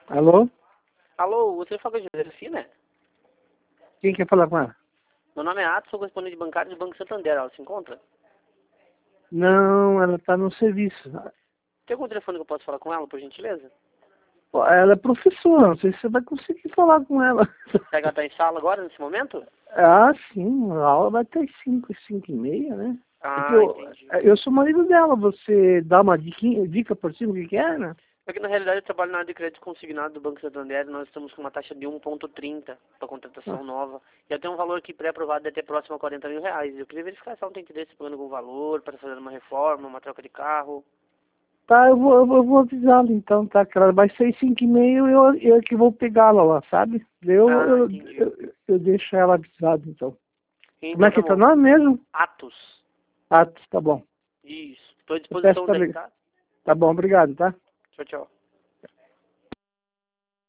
Alô? Alô, você fala de Josefina? Quem quer falar com ela? Meu nome é Atos, sou correspondente bancário do Banco Santander. Ela se encontra? Não, ela está no serviço. Tem algum telefone que eu posso falar com ela, por gentileza? Pô, ela é professora, não sei se você vai conseguir falar com ela. Será que ela está em sala agora, nesse momento? Ah, sim, a aula vai até 5, 5 e meia, né? Porque Ah, entendi. eu sou marido dela, você dá uma dica por cima, o que que é, né? Porque na realidade eu trabalho na área de crédito consignado do Banco Santander e nós estamos com uma taxa de 1,30 para contratação nova. E eu tenho um valor aqui pré-aprovado de até próximo a 40 mil reais. Eu queria verificar se ela tem interesse em algum valor para fazer uma reforma, uma troca de carro. Tá, eu vou avisá-la então, tá? Que ela vai ser 5 e meia e eu que vou pegá-la lá, sabe? Eu, Ah, eu, entendi. eu deixo ela avisada então. Como é Então que tá é teu bom. nome mesmo? Atos. Ah, tá bom. Isso. Estou à Eu peço disposição pra daí, ligar. tá? Tá bom, obrigado, tá? Tchau, tchau.